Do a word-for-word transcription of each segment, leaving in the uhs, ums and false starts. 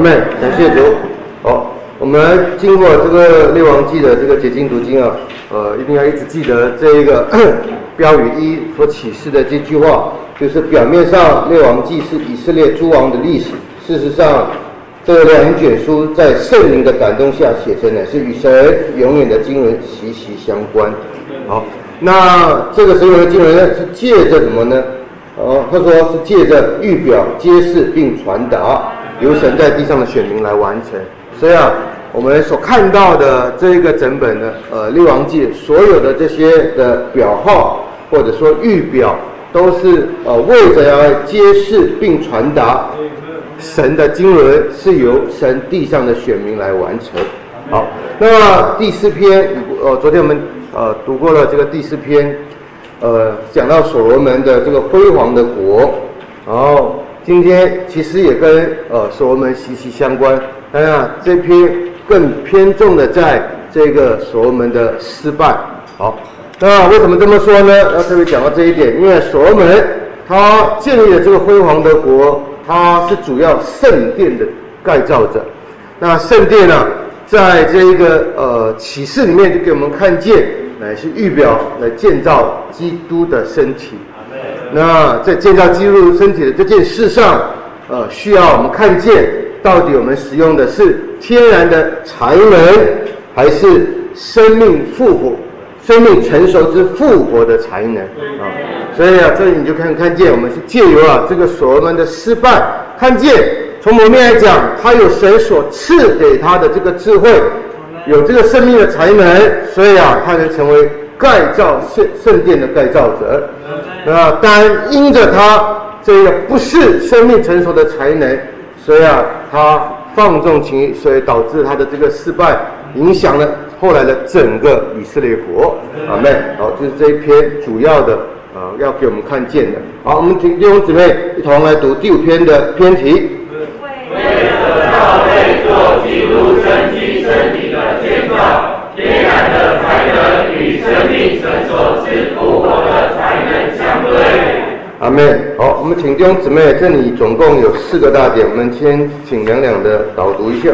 妹，感谢主。好，我们经过这个列王记的这个解经读经啊，呃，一定要一直记得这一个标语一所启示的这句话，就是表面上列王记是以色列诸王的历史，事实上这两卷书在圣灵的感动下写成的，是与神永远的经纶息息相关。好，那这个神永的经纶呢，是借着什么呢？哦，他说是借着预表、揭示并传达，由神在地上的选民来完成。所以啊，我们所看到的这个整本的呃列王记，所有的这些的表号或者说预表，都是呃为着要揭示并传达神的经纶是由神地上的选民来完成。好，那第四篇，呃，昨天我们呃读过了这个第四篇。呃，讲到所罗门的这个辉煌的国，然后今天其实也跟呃所罗门息息相关。当然啊，这篇更偏重的在这个所罗门的失败。好，那为什么这么说呢？要特别讲到这一点，因为所罗门他建立了这个辉煌的国，他是主要圣殿的盖造者。那圣殿呢、啊，在这一个呃启示里面就给我们看见。乃是预表来建造基督的身体。那在建造基督身体的这件事上，呃，需要我们看见到底我们使用的是天然的才能，还是生命复活、生命成熟之复活的才能啊？所以啊，这里你就看看见，我们是借由啊这个所罗门的失败，看见从某面来讲，他有神所赐给他的这个智慧。有这个生命的才能，所以啊，他能成为盖造圣圣殿的盖造者。那当然，因着他这个不是生命成熟的才能，所以啊，他放纵情欲，所以导致他的这个失败，影响了后来的整个以色列国。阿们。好，就是这一篇主要的啊、呃，要给我们看见的。好，我们请弟兄姊妹一同来读第五篇的篇题。 为了教会做基督身体身体的建造，天然的才能与生命成熟之复活的才能相对。 阿们。好，我们请弟兄姊妹，这里总共有四个大点，我们先请两两的导读一下。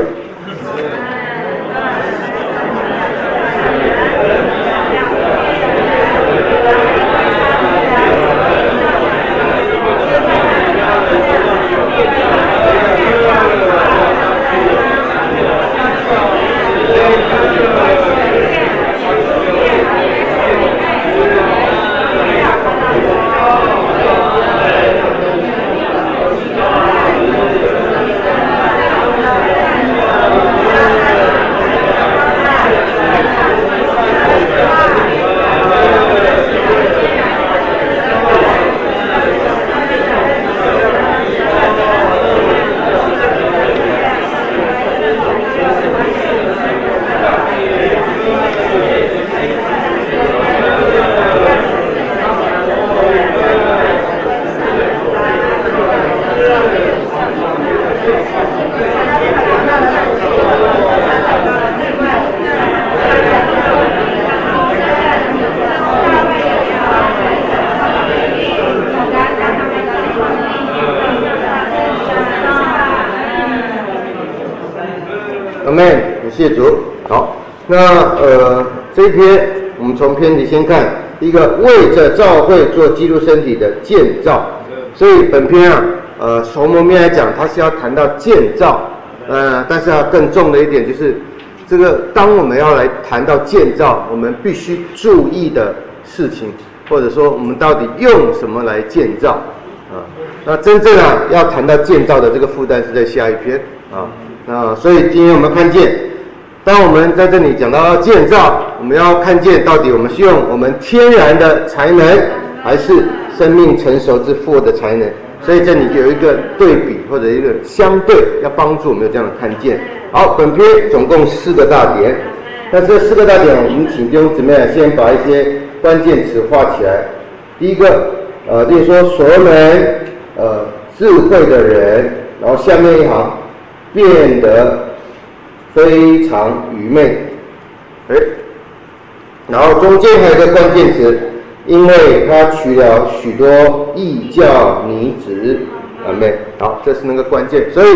谢主。好，那呃这一篇我们从篇题先看，第一个为着教会做基督身体的建造，所以本篇啊呃从某面来讲，它是要谈到建造，呃但是啊更重的一点就是这个当我们要来谈到建造，我们必须注意的事情，或者说我们到底用什么来建造啊？那真正啊要谈到建造的这个负担是在下一篇啊。那所以今天我们看见，当我们在这里讲到要建造，我们要看见到底我们是用我们天然的才能，还是生命成熟之复活的才能。所以这里有一个对比或者一个相对，要帮助我们有这样的看见。好，本篇总共四个大点，那这四个大点，我们请弟兄姊妹先把一些关键词画起来。第一个，呃，例如说所罗门，呃，智慧的人，然后下面一行。变得非常愚昧，哎，然后中间还有一个关键词，因为他娶了许多异教女子，阿们。好，这是那个关键。所以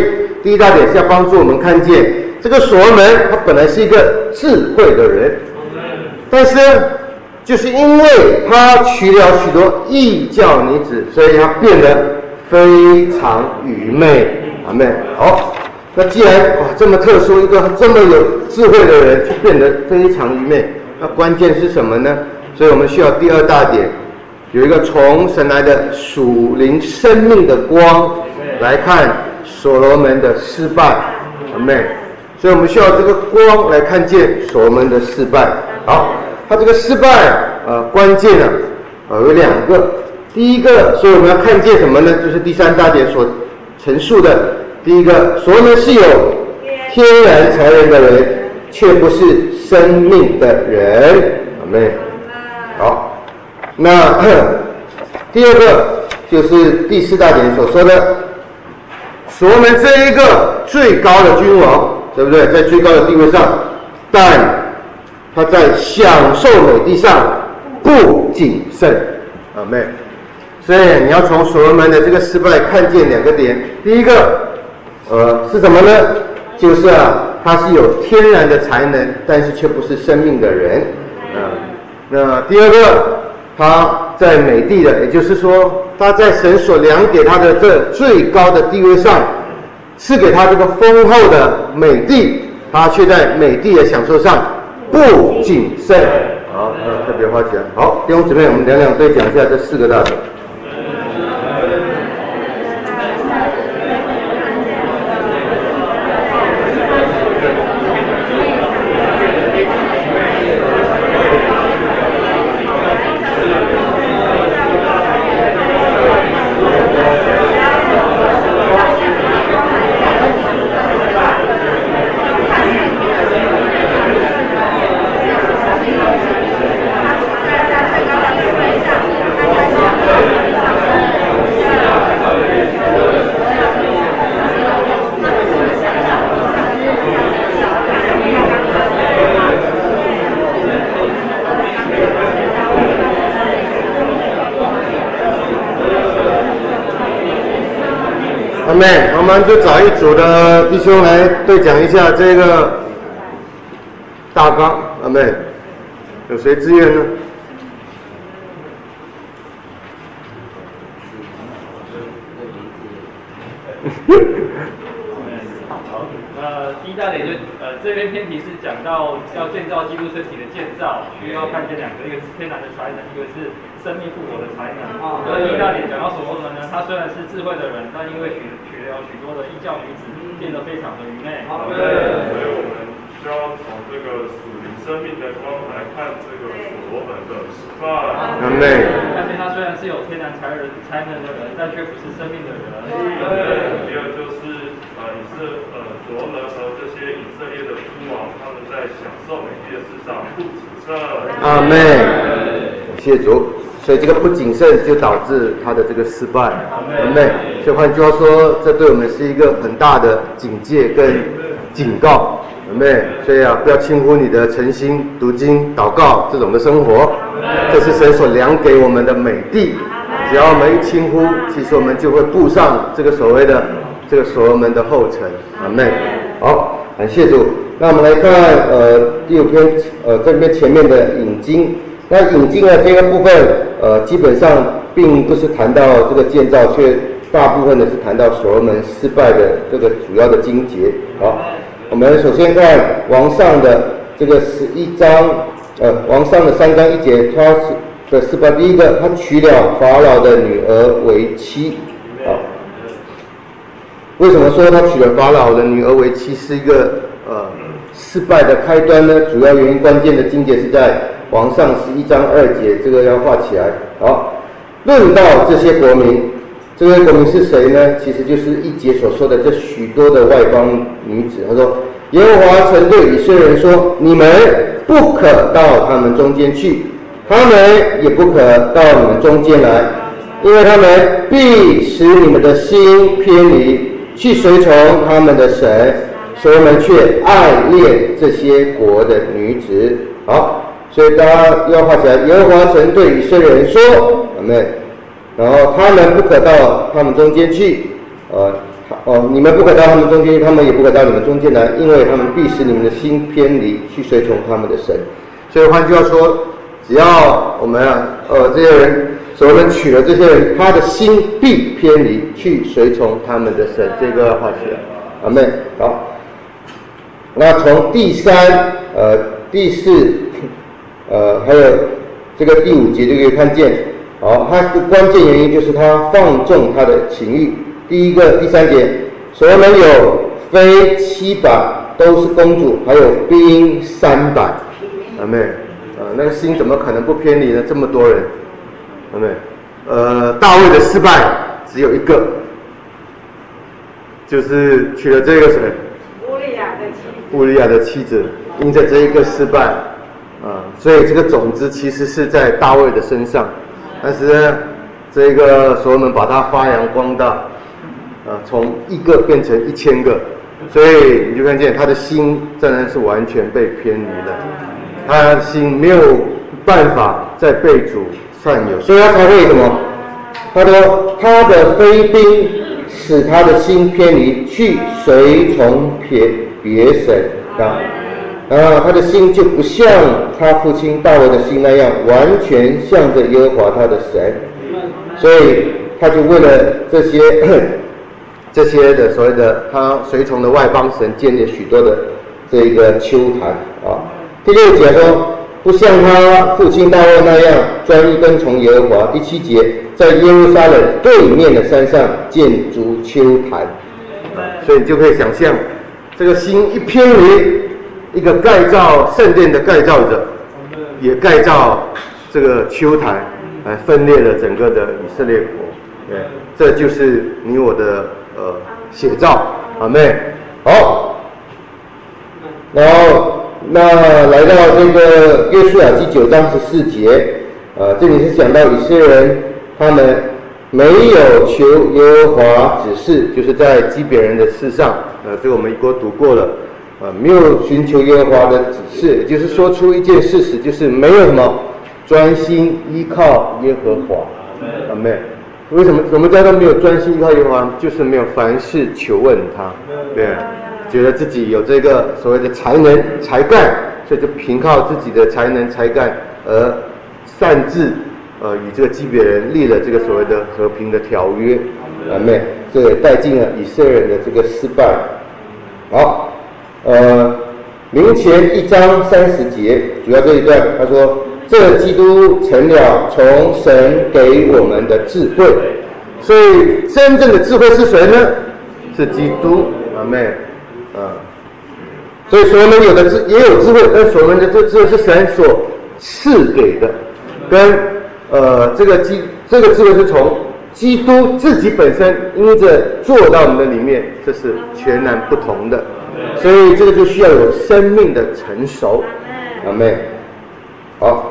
第一大点是要帮助我们看见这个所罗门，他本来是一个智慧的人，但是就是因为他娶了许多异教女子，所以他变得非常愚昧。阿们。好，那既然哇这么特殊，一个这么有智慧的人，却变得非常愚昧，那关键是什么呢？所以我们需要第二大点，有一个从神来的属灵生命的光来看所罗门的失败。阿们。所以我们需要这个光来看见所罗门的失败。好，他这个失败，呃，关键啊，呃，有两个。第一个，所以我们要看见什么呢？就是第三大点所陈述的。第一个，所罗门是有天然才能的人，却不是生命的人。阿们。好，那第二个就是第四大点所说的，所罗门这一个最高的君王，对不对？在最高的地位上，但他在享受美地上不谨慎。阿们。所以你要从所罗门的这个失败看见两个点。第一个，呃，是什么呢？就是啊，他是有天然的才能，但是却不是生命的人。啊、呃，那第二个，他在美地的，也就是说，他在神所量给他的这最高的地位上，赐给他这个丰厚的美地，他却在美地的享受上不谨慎。好，那特别花钱。好，弟兄姊妹，我们两两对讲一下这四个大点。阿们，我们就找一组的弟兄来对讲一下这个大纲。阿们，有谁自愿呢？ 好，那第一大点就呃这边篇题是讲到要建造基督身体的建造，需要看见两个，一个是天然的才能，一个是生命复活的才能。那第一大点讲到所罗门呢，他虽然是智慧的人，但因为娶娶了许多的异教女子，变得非常的愚昧。 所以我们需要从这个属灵生命的光来看这个所罗门的失败。 阿们。 看见他虽然是有天然才能才能的人，但却不是生命的人。 第二就是呃以色呃所罗门和这些以色列的君王，他们在享受美地的事上不谨慎。 阿们。谢主。所以这个不谨慎就导致他的这个失败。阿们。所以换句话说，这对我们是一个很大的警戒跟警告。阿们。所以啊，不要轻忽你的诚心、读经、祷告这种的生活，这是神所量给我们的美地。只要我们一轻忽，其实我们就会步上这个所谓的这个所罗门的后尘。阿们。好，感谢主。那我们来看呃第五篇呃这边前面的引经。那引经的这个部分，呃，基本上并不是谈到这个建造，却大部分的是谈到所罗门失败的这个主要的经节。好，我们首先看王上的这个十一章，呃，王上的三章一节，他是的失败。第一个，他娶了法老的女儿为妻。好，为什么说他娶了法老的女儿为妻是一个呃失败的开端呢？主要原因关键的经节是在王上十一章二节，这个要画起来。好，论到这些国民，这些国民是谁呢？其实就是一节所说的这许多的外邦女子。他说，耶和华曾对以色列人说，你们不可到他们中间去，他们也不可到你们中间来，因为他们必使你们的心偏离，去随从他们的神，所罗门却爱恋这些国的女子。好，所以大家要画起来。耶和华曾对以色列人说，阿们。然后他们不可到他们中间去，呃， 哦，你们不可到他们中间，他们也不可到你们中间来，因为他们必使你们的心偏离，去随从他们的神。所以换句话说，只要我们啊，呃，这些人，所罗门娶了这些人，他的心必偏离，去随从他们的神。这个话题了，阿们。好，那从第三、呃第四、呃还有这个第五节就可以看见，好，它的关键原因就是他放纵他的情欲。第一个第三节，所罗门有妃七百，都是公主，还有兵三百，阿们。呃，那个心怎么可能不偏离呢？这么多人，阿们。呃，大卫的失败只有一个，就是娶了这个谁？ 乌利亚的妻子。 乌利亚的妻子，因着这一个失败，啊、呃，所以这个种子其实是在大卫的身上，但是呢，这个所罗门把它发扬光大。啊，从一个变成一千个，所以你就看见他的心真的是完全被偏离了，他的心没有办法再被主占有，所以他才会什么？他说他的妃嫔使他的心偏离，去随从别别神啊，然后他的心就不像他父亲大卫的心那样，完全向着耶和华他的神，所以他就为了这些。这些的所谓的他随从的外邦神建立许多的这个丘坛啊。第六节说，不像他父亲大卫那样专一跟从耶和华。第七节，在耶路撒冷对面的山上建筑丘坛，啊，所以你就可以想象，这个心一偏离，一个盖造圣殿的盖造者，也盖造这个丘坛，来分裂了整个的以色列国。对，这就是你我的。呃，写照，阿妹，好，然后那来到这个约书亚记九章十四节，呃，这里是讲到以色列人他们没有求耶和华指示，就是在基遍人的事上，呃，这个我们一国读过了，呃，没有寻求耶和华的指示，也就是说出一件事实，就是没有什么专心依靠耶和华，阿妹。为什么什么叫做没有专心依靠耶和华？就是没有凡事求问他，对，觉得自己有这个所谓的才能才干，所以就凭靠自己的才能才干而擅自呃与这个基遍人立了这个所谓的和平的条约，阿们，这也带进了以色列人的这个失败。好，呃，明前一章三十节，主要这一段，他说。这基督成了从神给我们的智慧，所以真正的智慧是谁呢？是基督，阿们，啊，所以所罗门有的智也有智慧，但所罗门的这智慧是神所赐给的，跟呃这个基这个智慧是从基督自己本身因着做到我们的里面，这是全然不同的，所以这个就需要有生命的成熟，阿们，好。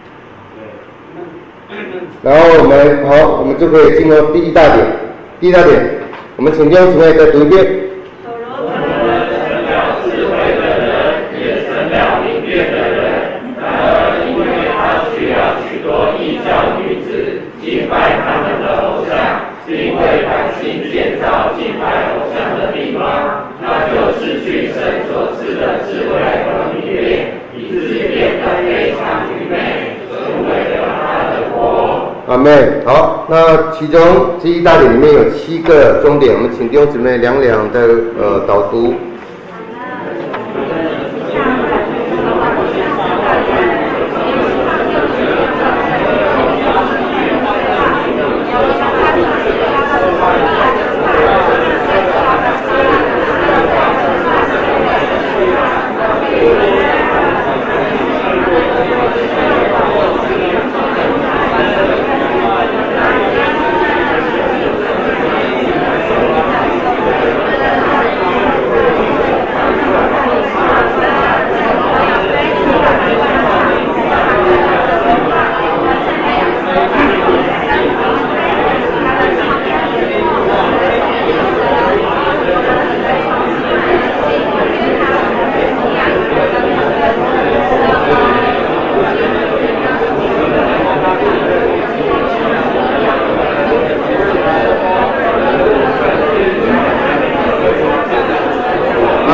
然后我们好，我们就可以进入第一大点。第一大点，我们请弟兄姊妹再读一遍。 所罗门成了智慧的人，也成了明辨的人。然而，因为他需要许多异教女子敬拜他们的偶像，并为百姓建造敬拜偶像的地方，他就失去神所赐的智慧和明辨，以致变得非常愚昧，成为了他的国。 阿们，好，那其中这一大点里面有七个重点，我们请弟兄姊妹两两的呃导读。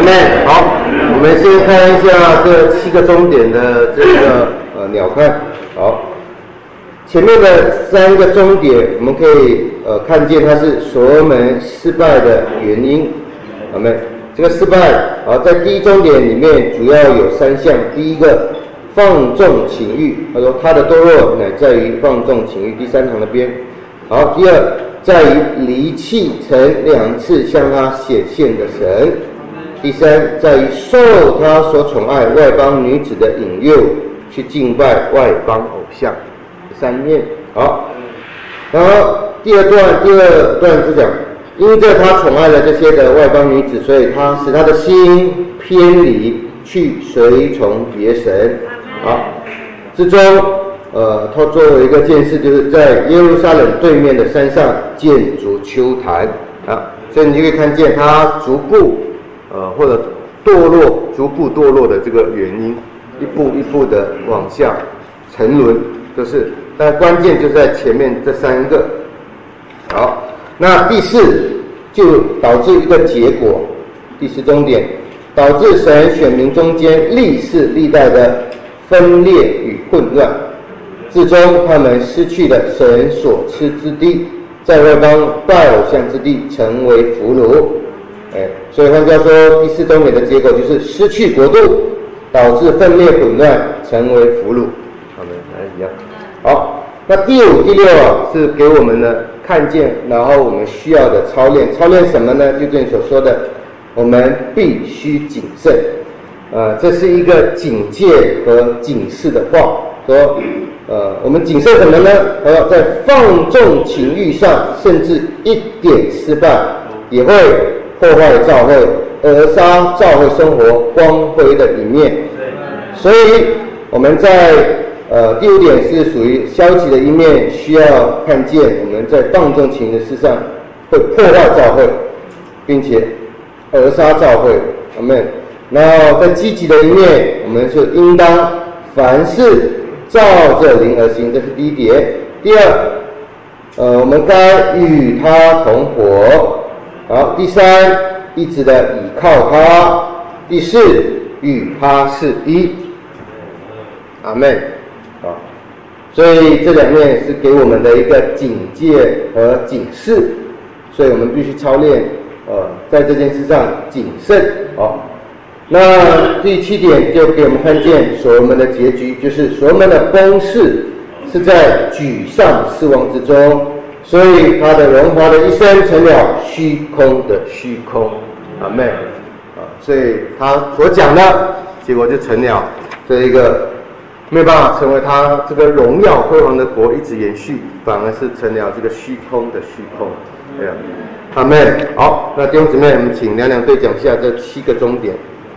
妹，好，我们先看一下这七个终点的这个呃鸟瞰。好，前面的三个终点，我们可以呃看见它是所罗门失败的原因。好没？这个失败啊，在第一终点里面主要有三项。第一个，放纵情欲，他说他的堕落乃在于放纵情欲。第三行那边。好，第二，在于离弃曾两次向他显现的神。第三，在于受他所宠爱外邦女子的引诱，去敬拜外邦偶像。三面。好，然后第二段，第二段是讲，因着他宠爱了这些的外邦女子，所以他使他的心偏离，去随从别神。好，之中。呃，他做了一个件事，就是在耶路撒冷对面的山上建筑丘坛啊，所以你就可以看见他逐步呃或者堕落，逐步堕落的这个原因，一步一步的往下沉沦，就是，但关键就在前面这三个。好，那第四就导致一个结果，第四终点导致神选民中间历世历代的分裂与混乱。至终他们失去了神所赐之地，在外邦拜偶像之地成为俘虏。哎，所以换句话说，第四终点的结果就是失去国度，导致分裂混乱，成为俘虏。好的，来一样。好，那第五、第六啊，是给我们呢看见，然后我们需要的操练。操练什么呢？就这里所说的，我们必须谨慎。呃，这是一个警戒和警示的话，说。呃，我们谨慎什么呢？呃，在放纵情欲上，甚至一点失败，也会破坏教会，扼杀教会生活光辉的一面。所以我们在呃第五点是属于消极的一面，需要看见我们在放纵情欲的事上会破坏教会，并且扼杀教会。阿们。然后在积极的一面，我们是应当凡事照着灵而行，这是第一点。第二，呃，我们该与他同伙。好，第三，一直的倚靠他。第四，与他是一。阿们。好，所以这两面是给我们的一个警戒和警示，所以我们必须操练，呃，在这件事上谨慎。好。那第七点就给我们看见所罗门的结局，就是所罗门的崩逝是在沮丧失望之中，所以他的荣华的一生成了虚空的虚空。阿们。啊，所以他所讲的结果就成了这一个没有办法成为他这个荣耀辉煌的国一直延续，反而是成了这个虚空的虚空。对啊，阿们。好，那弟兄姊妹，我们请两两队讲一下这七个终点。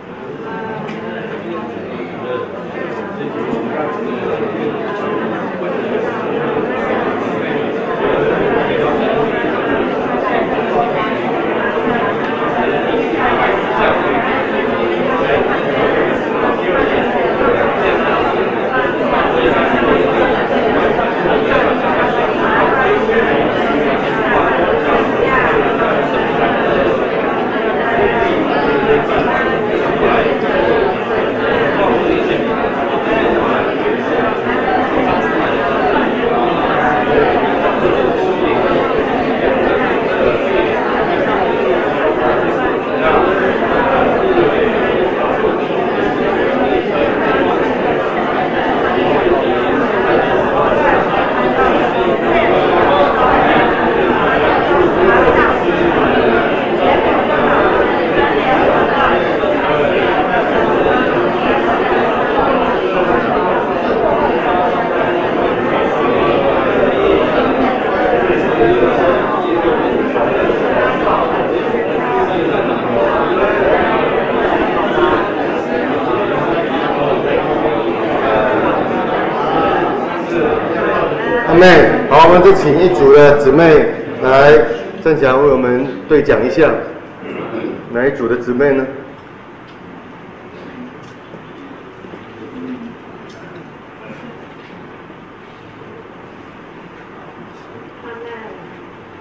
好，我们就请一组的姊妹来站起来为我们对讲一下，哪一组的姊妹呢？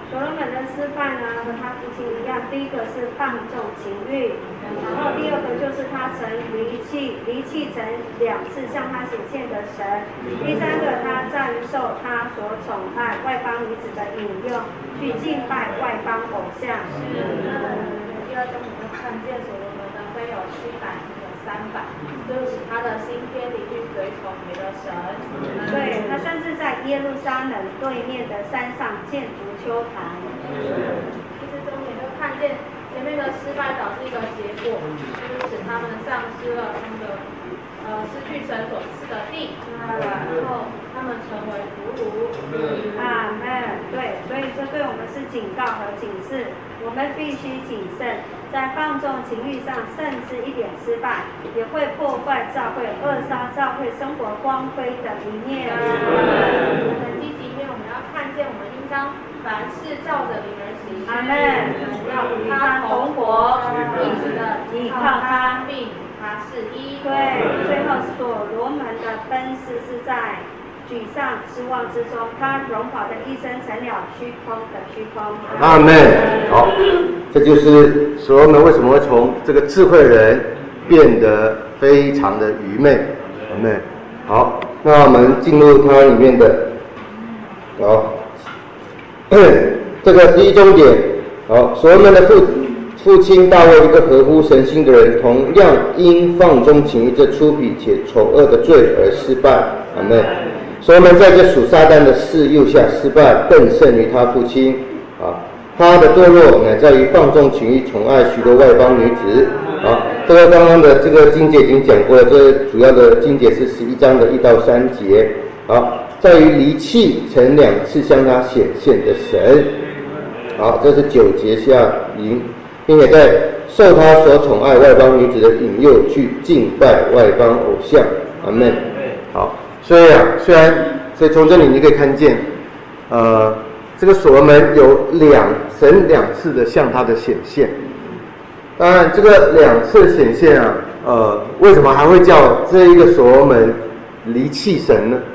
所罗门的失败呢，和他父亲一样，第一个是放纵情欲，然后第二个就是他曾离弃离弃曾两次向他显现的神，第三个他暂受他所宠爱外邦女子的引诱，去敬拜外邦偶像。 第二种我们看见所罗门的非有七百，有三百，就是使他的心偏离去随从别的神。 对，他甚至在耶路撒冷对面的山上建筑丘坛。 其实重点就看见前面的失败导致一个结果，就是使他们丧失了他们的呃失去神所赐的地，然后他们成为俘虏。 阿门。对，所以这对我们是警告和警示，我们必须谨慎，在放纵情欲上，甚至一点失败，也会破坏教会、扼杀教会生活光辉的一面。 很积极面，我们要看见，我们应当凡事照着灵而行。 阿门。 要与他同活，一直的依靠他，并与他是一。 对，最后所罗门的分饰是在沮丧失望之中，他荣华的一生成了虚空的虚空。 阿门。好，这就是所罗门为什么会从这个智慧人变得非常的愚昧。阿门。好，那我们进入它里面的，好，这个第一重点，好，所罗门的父父亲大卫，一个合乎神心的人，同样因放纵情欲这粗鄙且丑恶的罪而失败。阿门。所罗门在这属撒旦的事诱下失败，更胜于他父亲。啊，他的堕落乃在于放纵情欲，宠爱许多外邦女子。啊，这个刚刚的这个经节已经讲过了，这主要的经节是十一章的一到三节。好，在于离弃曾两次向他显现的神。好，这是九节下引，并且在受他所宠爱外邦女子的引诱，去敬拜外邦偶像。阿们。好。所以啊，虽然，所以从这里你可以看见，呃，这个所罗门有两神两次的向他的显现。当然，这个两次显现啊，呃，为什么还会叫这一个所罗门离弃神呢？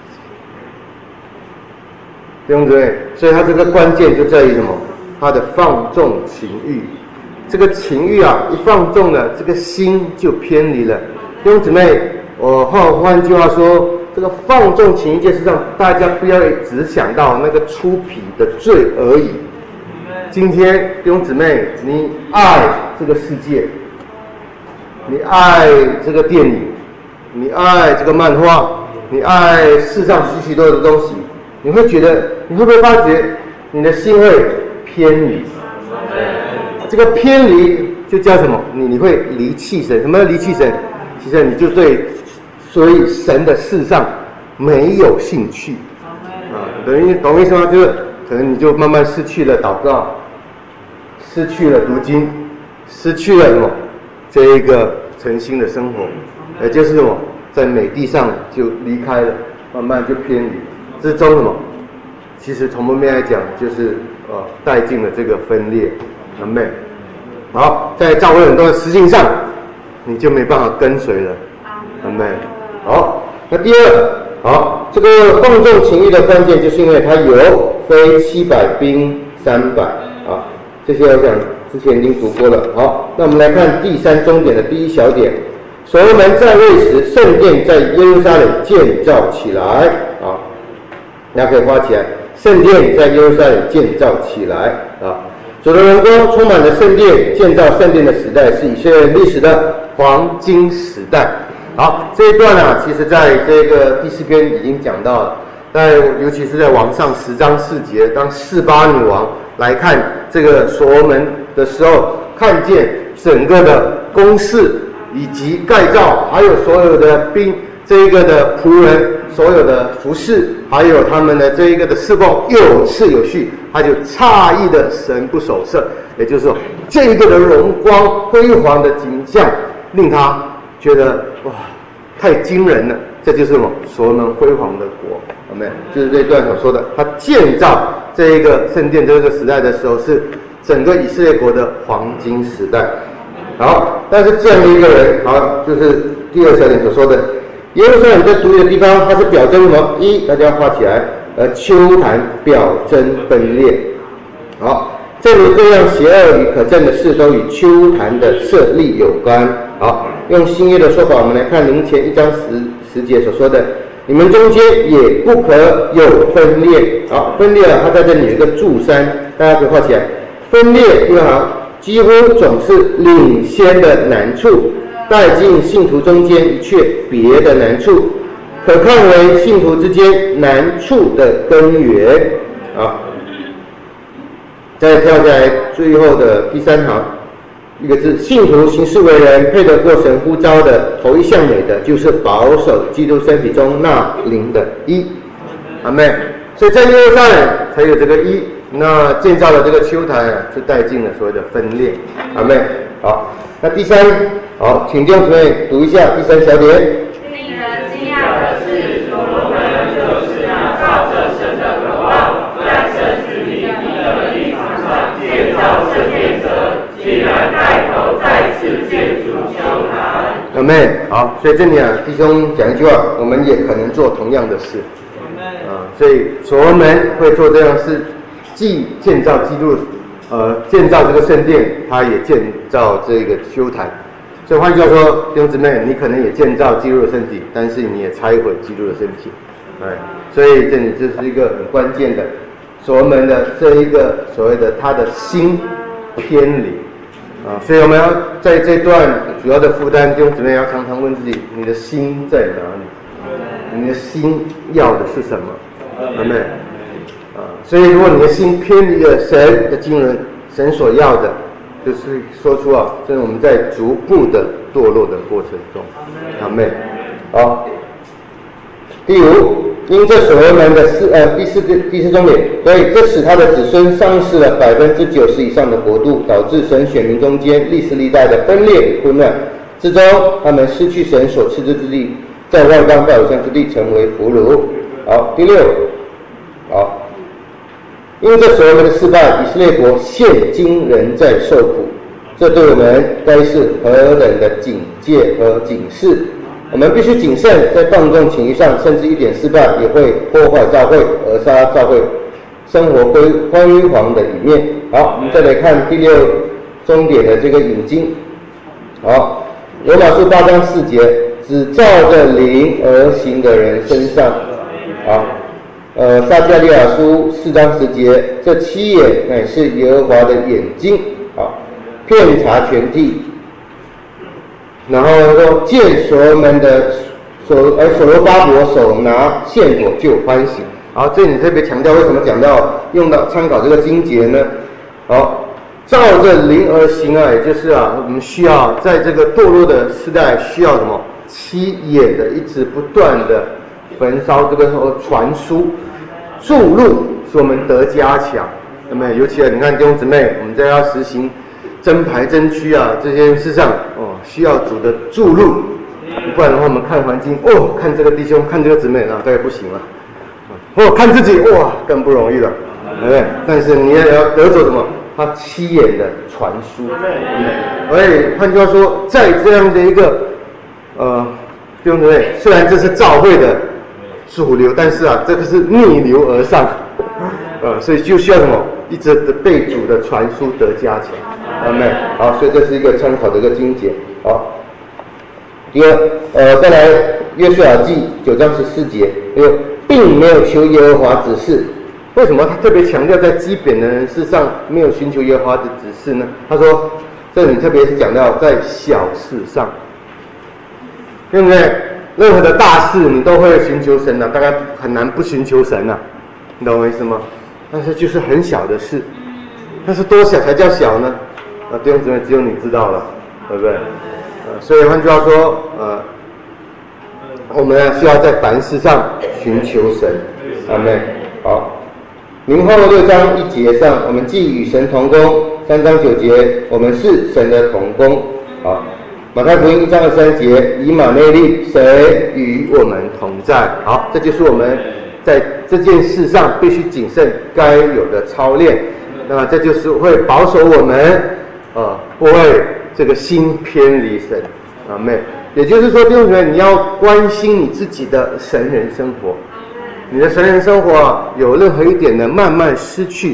对不对？所以他这个关键就在于什么？他的放纵情欲。这个情欲啊，一放纵了，这个心就偏离了。弟兄姊妹，我换换句话说。这个放纵情欲，事实上大家不要只想到那个粗鄙的罪而已。今天弟兄姊妹，你爱这个世界，你爱这个电影，你爱这个漫画，你爱世上许许多多的东西，你会觉得，你会不会发觉你的心会偏离？这个偏离就叫什么？你你会离弃神。什么叫离弃神？其实你就对。所以神的事上没有兴趣，啊，等于懂意思吗？就是可能你就慢慢失去了祷告，失去了读经，失去了什么？这一个诚心的生活，也就是什么，在美地上就离开了，慢慢就偏离。之中什么？其实从门面来讲，就是呃带进了这个分裂，阿们。好，在教会很多的事情上，你就没办法跟随了，阿们。好，那第二，好，这个放纵情欲的关键，就是因为它有非七百兵三百啊，这些我想之前已经读过了。好，那我们来看第三中点的第一小点，所罗门在位时，圣殿在耶路撒冷建造起来啊，大家可以画起来，圣殿在耶路撒冷建造起来啊。主的荣光充满了圣殿，建造圣殿的时代是以色列历史的黄金时代。好，这一段啊，其实在这个第四篇已经讲到了，在尤其是在王上十章四节，当示巴女王来看这个所罗门的时候，看见整个的宫室以及盖造，还有所有的兵这一个的仆人，所有的服饰，还有他们的这一个的侍奉有次有序，他就诧异的神不守舍，也就是说，这一个的荣光辉煌的景象，令他觉得哇，太惊人了！这就是什么？所罗门辉煌的国，有没有？就是这一段所说的，他建造这一个圣殿这个时代的时候，是整个以色列国的黄金时代。好，但是这样的一个人，好，就是第二小点所说的，耶路撒冷在独立的地方，它是表征什么？一，大家画起来，呃，丘坛表征分裂。 好，正如各样邪恶与可憎的事都与丘坛的设立有关。好，用新约的说法，我们来看林前一章十十节所说的，你们中间也不可有分裂。好，分裂啊，它在这里有一个注山，大家可以画起来。分裂因为好，几乎总是领先的难处，带进信徒中间一切别的难处，可看为信徒之间难处的根源。好，再跳下来最后的第三行，一个字，信徒行事为人配得过神呼召的头一项美的，就是保守基督身体中那灵的一。阿们。所以在耶路撒冷才有这个一，那建造了这个丘坛啊，就带进了所谓的分裂。阿们。好，那第三，好，请弟兄姊妹读一下第三小点。 令人惊讶的是，所罗门就是那照着神的渴望，在神子民的立场上建造圣殿者，竟然带头再次建筑丘坛。 阿们。好，所以这里啊，弟兄讲一句话，我们也可能做同样的事。啊，所以所罗门会做这样的事，既建造基督，呃，建造这个圣殿，他也建造这个丘坛。所以换句话说，弟兄姊妹，你可能也建造基督的身体，但是你也拆毁基督的身体。哎，所以这里这是一个很关键的，所罗门的这一个所谓的他的心偏离啊，所以我们要在这段主要的负担，弟兄姊妹要常常问自己，你的心在哪里？你的心要的是什么？阿们。啊，所以如果你的心偏离了神的经纶，神所要的，就是说出啊，这是我们在逐步的堕落的过程中。阿们。好，第五，因这所罗门的四呃第四第四重点，所以这使他的子孙丧失了百分之九十以上的国度，导致神选民中间历世历代的分裂与混乱之中，他们失去神所赐之之地。在外邦拜偶像之地成为俘虏。好，第六，好，因为这所罗门的失败，以色列国现今仍在受苦，这对我们该是何等的警戒和警示！我们必须谨慎，在放纵情欲上，甚至一点失败也会破坏教会，扼杀教会生活辉辉煌的一面。好，我们再来看第六终点的这个引经。好，罗马书八章四节。只照着灵而行的人身上，啊，呃，撒迦利亚书四章十节，这七眼乃是耶和华的眼睛，啊，遍察全地。然后说见所罗门的所，而所罗巴伯手拿线索就欢喜。好，这里特别强调，为什么讲到用到参考这个经节呢？好，照着灵而行啊，也就是啊，我们需要在这个堕落的时代，需要什么？七眼的一直不断的焚烧这个传输注入，使我们得加强。那么尤其啊，你看弟兄姊妹，我们在要实行真牌真区啊这件事上哦，需要主的注入，不然的话我们看环境哦，看这个弟兄，看这个姊妹啊，大概不行了。哦，看自己哇，更不容易了，对不对？但是你也要得着什么？他七眼的传输。所以换句话说，在这样的一个呃，弟兄姊妹，虽然这是教会的主流，但是啊，这个是逆流而上，呃，所以就需要什么？一直的被主的传输得加强，阿们。好，所以这是一个参考的一个经节。好，第二，呃，再来约书亚记九章十四节，因为并没有求耶和华指示。为什么他特别强调在基本的人事上没有寻求耶和华的指示呢？他说，这里特别是讲到在小事上。对不对？任何的大事你都会寻求神啊，大概很难不寻求神啊，你懂我意思吗？但是就是很小的事，但是多小才叫小呢？啊，弟兄姊妹，只有你知道了，对不对？呃，所以换句话说，呃，我们需要在凡事上寻求神，阿们。好，明后六章一节上，我们既与神同工；三章九节，我们是神的同工。好。马太福音一章二三节，以马内利，神与我们同在。好，这就是我们在这件事上必须谨慎该有的操练。那么这就是会保守我们，呃，不会这个心偏离神。阿们。也就是说，弟兄姊妹，你要关心你自己的神人生活。你的神人生活啊，有任何一点呢慢慢失去，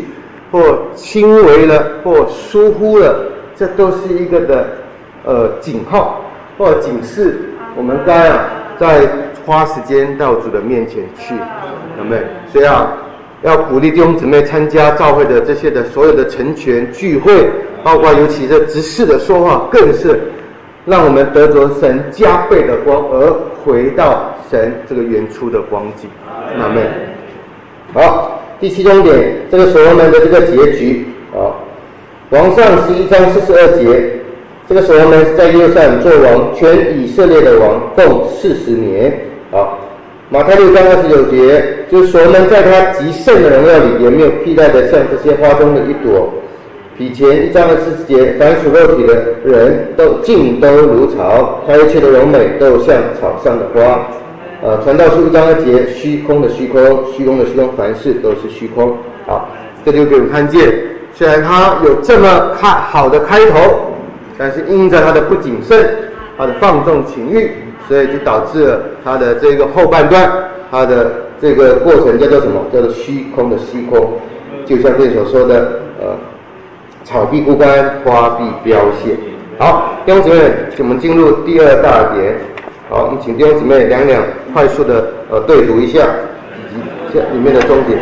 或轻微了，或疏忽了，这都是一个的呃警号或警示，我们该啊再花时间到主的面前去，有没有？所以啊，要鼓励弟兄姊妹参加教会的这些的所有的成全聚会，包括尤其这执事的说话，更是让我们得着神加倍的光，而回到神这个原初的光景。阿们。好，第七重点，这个所罗门的这个结局啊，王上十一章四十二节，这个所罗门是在耶路撒冷做王，全以色列的王，共四十年。好，马太六章二十九节，就是所罗门在他极盛的荣耀里，也没有替代的，像这些花中的一朵。以前一章二十四节，凡属肉体的人都尽都如草，他一切的荣美都像草上的花。呃，传道书一章二节，虚空的虚空，虚空的虚空，凡事都是虚空。好，这就给我们看见，虽然他有这么开好的开头，但是因着他的不谨慎，他的放纵情欲，所以就导致了他的这个后半段，他的这个过程叫做什么？叫做虚空的虚空，就像这里所说的，呃。草必枯干，花必凋谢。好，弟兄姊妹，我们进入第二大点。好，我们请弟兄姊妹两两快速的呃对读一下，以及这里面的重点。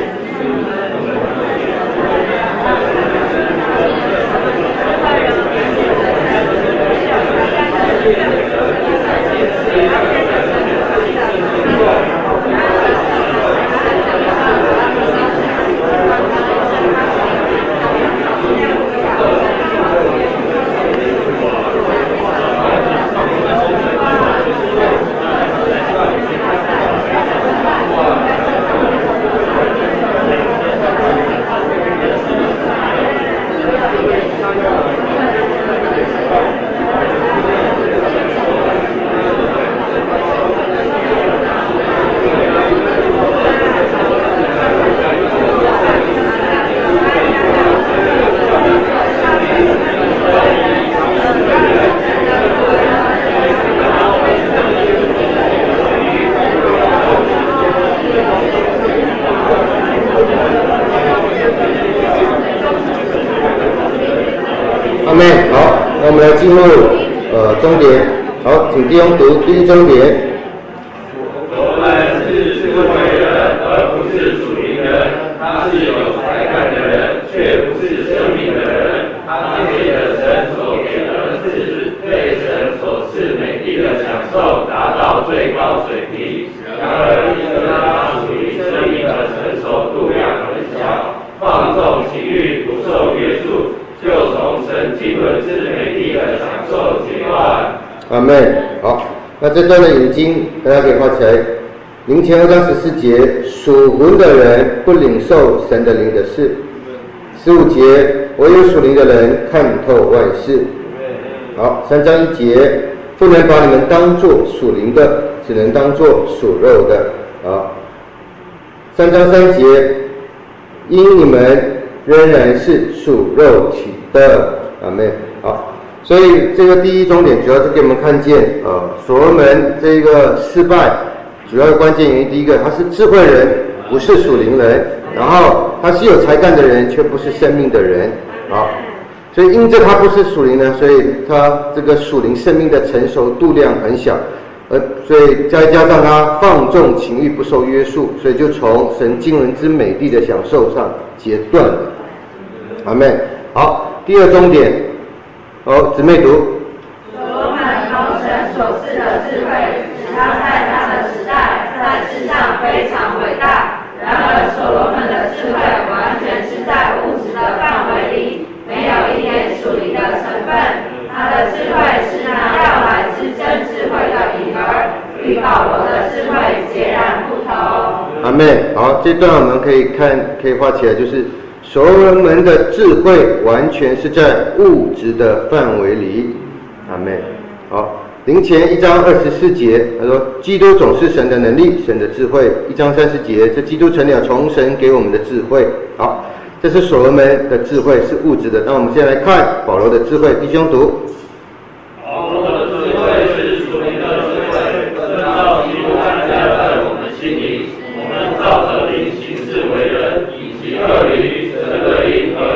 好，那我们来进入呃终点。好，请弟兄读第一终点。 我们是智慧人，而不是属灵人；他是有才干的人，却不是生命的人。他借着神所给的恩赐，对神所赐美丽的享受达到最高水平。然而，因着他属于生命的成熟度量很小，放纵情欲，不受约束，就从神经纶之美丽的享受阶段。 阿们。好，那这段的引经大家可以画起来。灵前二章十四节，属魂的人不领受神的灵的事。十五节，唯有属灵的人看透万事。好，三章一节，不能把你们当作属灵的，只能当作属肉的。好，三章三节，因你们仍然是属肉体的。阿们。好，所以这个第一重点主要是给我们看见，呃，所罗门这个失败，主要的关键原因，第一个，他是智慧人，不是属灵人；然后他是有才干的人，却不是生命的人。好，所以因着他不是属灵呢，所以他这个属灵生命的成熟度量很小，呃，所以再加上他放纵情欲，不受约束，所以就从神经纶之美丽的享受上截断了。阿们。好，第二重点，好，姊妹读。 所罗门蒙神所赐的智慧，使他在他的时代在世上非常伟大。然而，所罗门的智慧完全是在物质的范围里，没有一点属灵的成分。他的智慧是那要来之真智慧的影儿，与保罗的智慧截然不同。 阿们。好，这段我们可以看，可以画起来，就是所罗门的智慧完全是在物质的范围里。阿们。好，灵前一章二十四节，他说：“基督总是神的能力，神的智慧。”一章三十节，这基督成了从神给我们的智慧。好，这是所罗门的智慧，是物质的。那我们现在来看保罗的智慧，弟兄读。 保罗的智慧是属灵的智慧，正照基督安家在我们心里，我们照着灵行事为人，以其二灵、神的灵和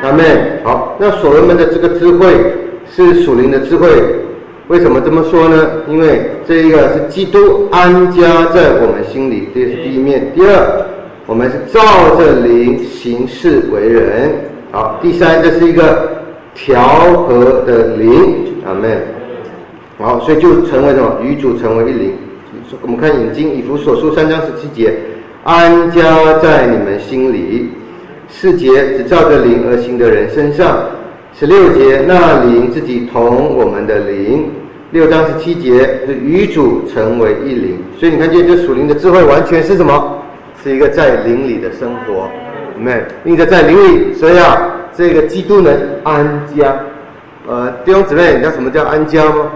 阿们。好，那所罗门的这个智慧是属灵的智慧，为什么这么说呢？因为这一个是基督安家在我们心里，这是第一面。第二，我们是照着灵行事为人。好，第三，这是一个调和的灵。阿们。好，所以就成为什么？与主成为一灵。我们看引经以弗所书三章十七节，安家在你们心里。四节，只照着灵而行的人身上。十六节，那灵自己同我们的灵。六章十七节是与主成为一灵。所以你看见这属灵的智慧完全是什么？是一个在灵里的生活。有没有？因着在灵里，所以啊，这个基督能安家。呃，弟兄姊妹，你知道什么叫安家吗？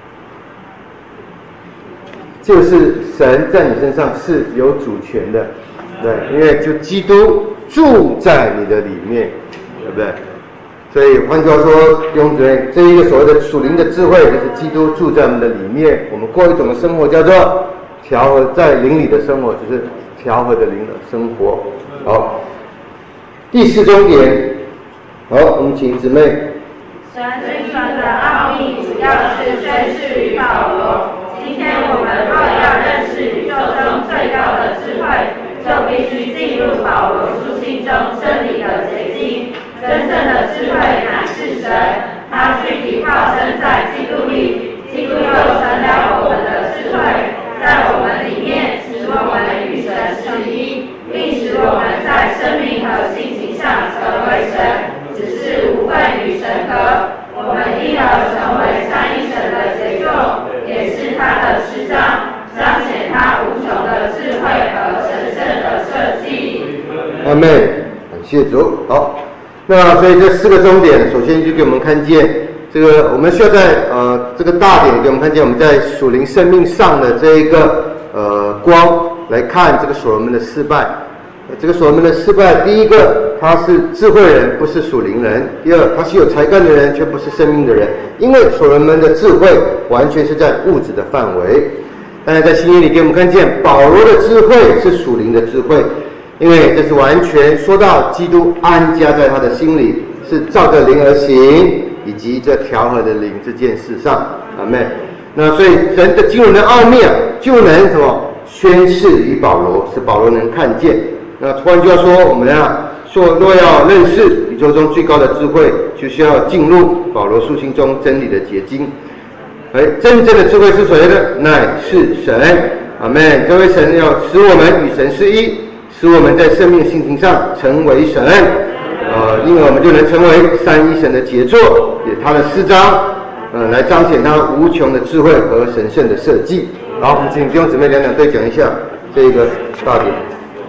就是神在你身上是有主权的，对，因为就基督住在你的里面，对不对？所以换句话说，弟兄姊妹，这一个所谓的属灵的智慧，就是基督住在我们的里面，我们过一种的生活叫做调和，在灵里的生活，就是调和的灵的生活。好，第四重点，好，我们请姊妹。 神运算的奥秘主要是宣示与保罗。今天我们若要认识宇宙中最高的智慧，就必须进入保罗书信中真理的结晶。真正的智慧乃是神，他具体化身在基督里，基督又成了我们的智慧，在我们里面使我们与神是一，并使我们在生命和性情上成为神，只是无份与神合。我们因而成为三一神的杰作，也是他的诗章，彰显他无穷的智慧和神圣的设计。 阿们，感谢主。好，那所以这四个重点，首先就给我们看见这个，我们需要在呃这个大点给我们看见我们在属灵生命上的这一个呃光来看这个所罗门的失败。这个所罗门的失败，第一个他是智慧人，不是属灵人；第二，他是有才干的人，却不是生命的人。因为所罗门的智慧完全是在物质的范围，但是在新约里给我们看见保罗的智慧是属灵的智慧，因为这是完全说到基督安家在他的心里，是照着灵而行，以及这调和的灵这件事上。阿们。那所以神的经纶的奥秘啊，就能什么宣示于保罗，使保罗能看见。那换句话说，我们啊说，若要认识宇宙中最高的智慧，就需要进入保罗书信中真理的结晶。而真正的智慧是谁呢？乃是神。阿们。这位神要使我们与神是一，使我们在生命性情上成为神，呃，因而我们就能成为三一神的杰作，也他的诗章，呃，来彰显他无穷的智慧和神圣的设计。好，我们请弟兄姊妹两两对讲一下这个大点。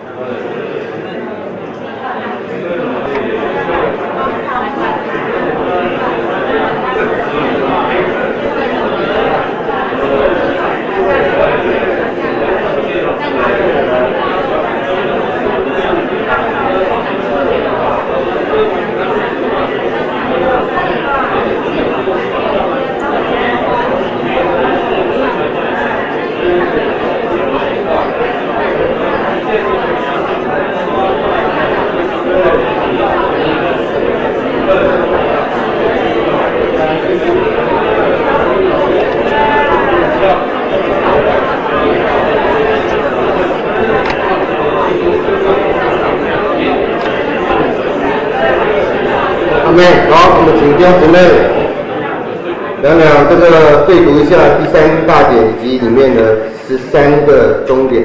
好，我们请弟兄姊妹两两这个对读一下第三大点以及里面的十三个中点。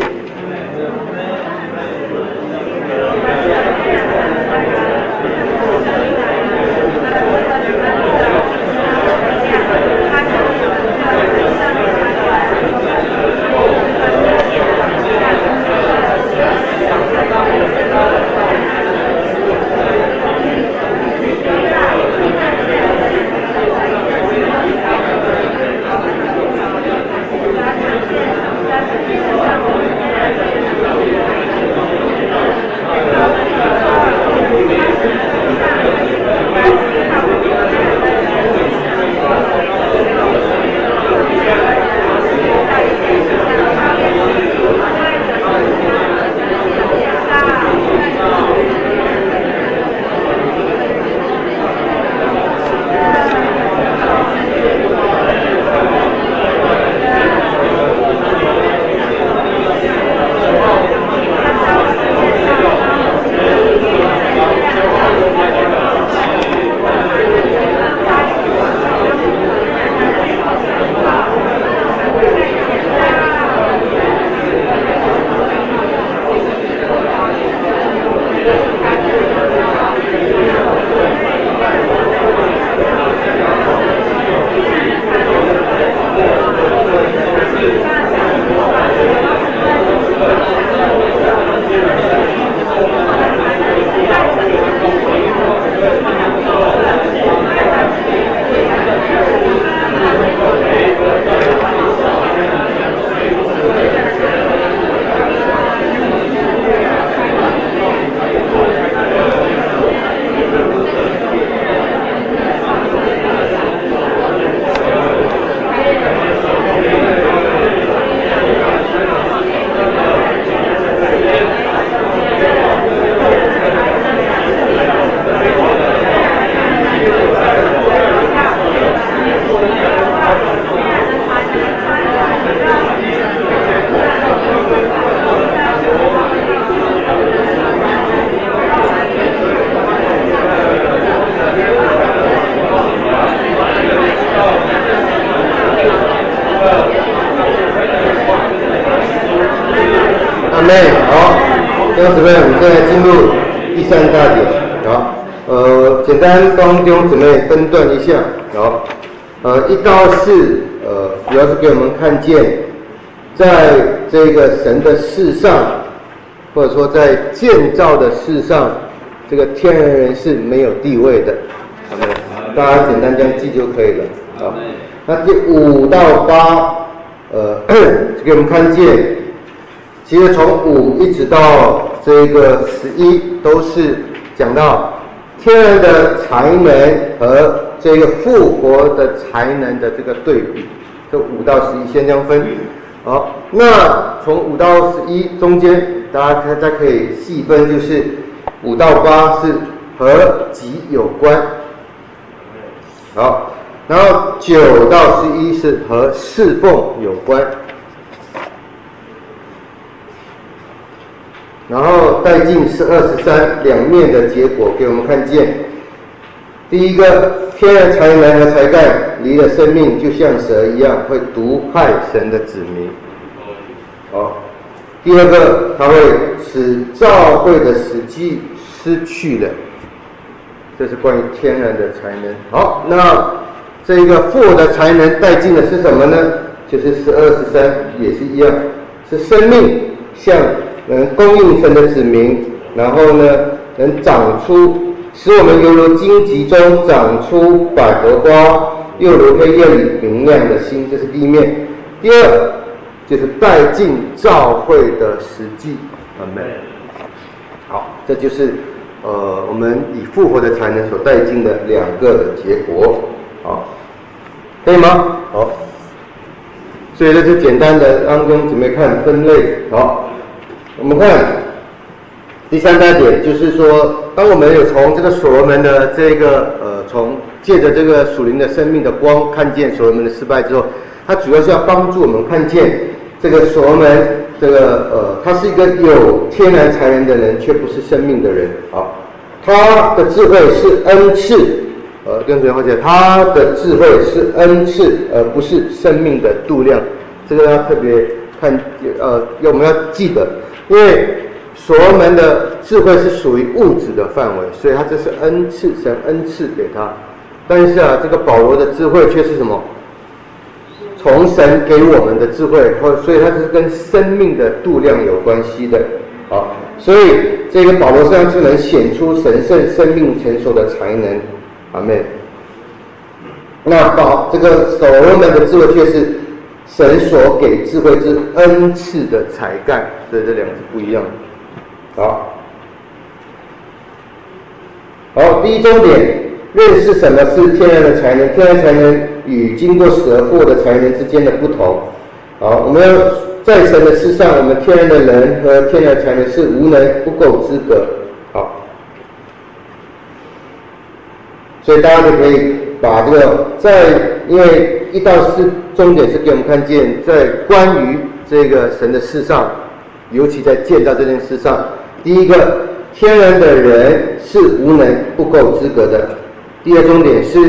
妹，好，弟兄姊妹，我们现在进入第三大点，好，呃，简单帮弟兄姊妹分段一下，好，呃，一到四，呃，主要是给我们看见，在这个神的事上，或者说在建造的事上，这个天然人是没有地位的，好没有？大家简单这样记就可以了，好。那第五到八，呃，给我们看见，其实从五一直到这个十一，都是讲到天然的才能和这个复活的才能的这个对比。这五到十一先这样分。好，那从五到十一中间，大家大家可以细分，就是五到八是和己有关。好。然后九到十一是和侍奉有关，然后带进是二十三两面的结果给我们看见。第一个，天然才能和才干离了生命，就像蛇一样，会毒害神的子民。好，第二个，它会使教会的实际失去了，这是关于天然的才能。好，那这个复活的才能带进的是什么呢？就是十二十三也是一样，是生命像能供应神的子民，然后呢能长出，使我们犹如荆棘中长出百合花，又如黑夜里明亮的星，这是第一面。第二就是带进教会的实际，阿们。好，这就是呃我们以复活的才能所带进的两个的结果。好，可以吗？好，所以这是简单的让弟兄姊妹看分类。好，我们看第三大点，就是说，当我们有从这个所罗门的这个呃，从借着这个属灵的生命的光看见所罗门的失败之后，它主要是要帮助我们看见这个所罗门这个呃，他是一个有天然才能的人，却不是生命的人。好，他的智慧是恩赐。呃，跟同学讲，他的智慧是恩赐，而不是生命的度量。这个要特别看，呃，我们要记得，因为所罗门的智慧是属于物质的范围，所以他这是恩赐，神恩赐给他。但是啊，这个保罗的智慧却是什么？从神给我们的智慧，或所以它是跟生命的度量有关系的。好，所以这个保罗身上就能显出神圣生命成熟的才能。阿们。那保这个所罗门的智慧却是神所给智慧之恩赐的才干，所以这两个是不一样的。好，好，第一重点，认识什么是天然的才能，天然才能与经过死而复活的才能之间的不同。好，我们要在神的事上，我们天然的人和天然才能是无能，不够资格。好。所以大家就可以把这个在，因为一到四重点是给我们看见，在关于这个神的事上，尤其在建造这件事上，第一个，天然的人是无能不够资格的；第二重点是，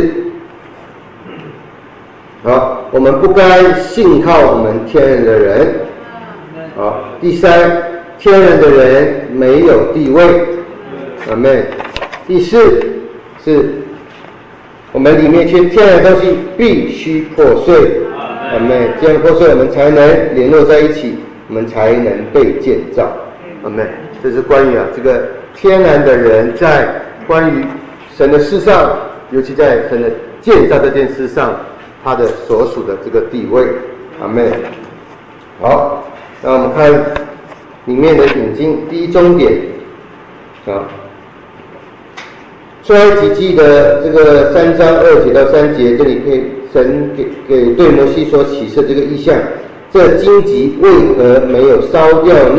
好，我们不该信靠我们天然的人；好，第三，天然的人没有地位，阿们。第四是。我们里面缺天然的东西必须破碎，阿们，这样破碎我们才能联络在一起，我们才能被建造，阿们。这是关于啊这个天然的人在关于神的事上，尤其在神的建造这件事上，他的所属的这个地位，阿们。好，那我们看里面的引经，第一重点啊。出埃及记的这个三章二节到三节，这里可以神给给对摩西所启示这个意象，这荆棘为何没有烧掉呢？